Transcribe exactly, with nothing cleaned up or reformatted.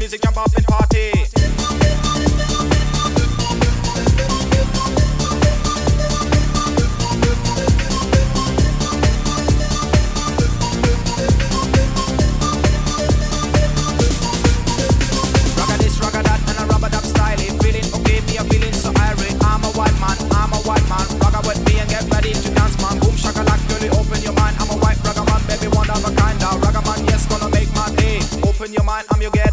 music, jump up and party. Ragga this, ragga that, and a rubber dub style. Feeling okay, me a feeling so irate. I'm a white man, I'm a white man. Ragga with me and get ready to dance, man. Boom shakalak, girlie, open your mind. I'm a white ragga man, baby, one of a kind. Now ragga man, yes, gonna make my day. Open your mind, I'm your guest.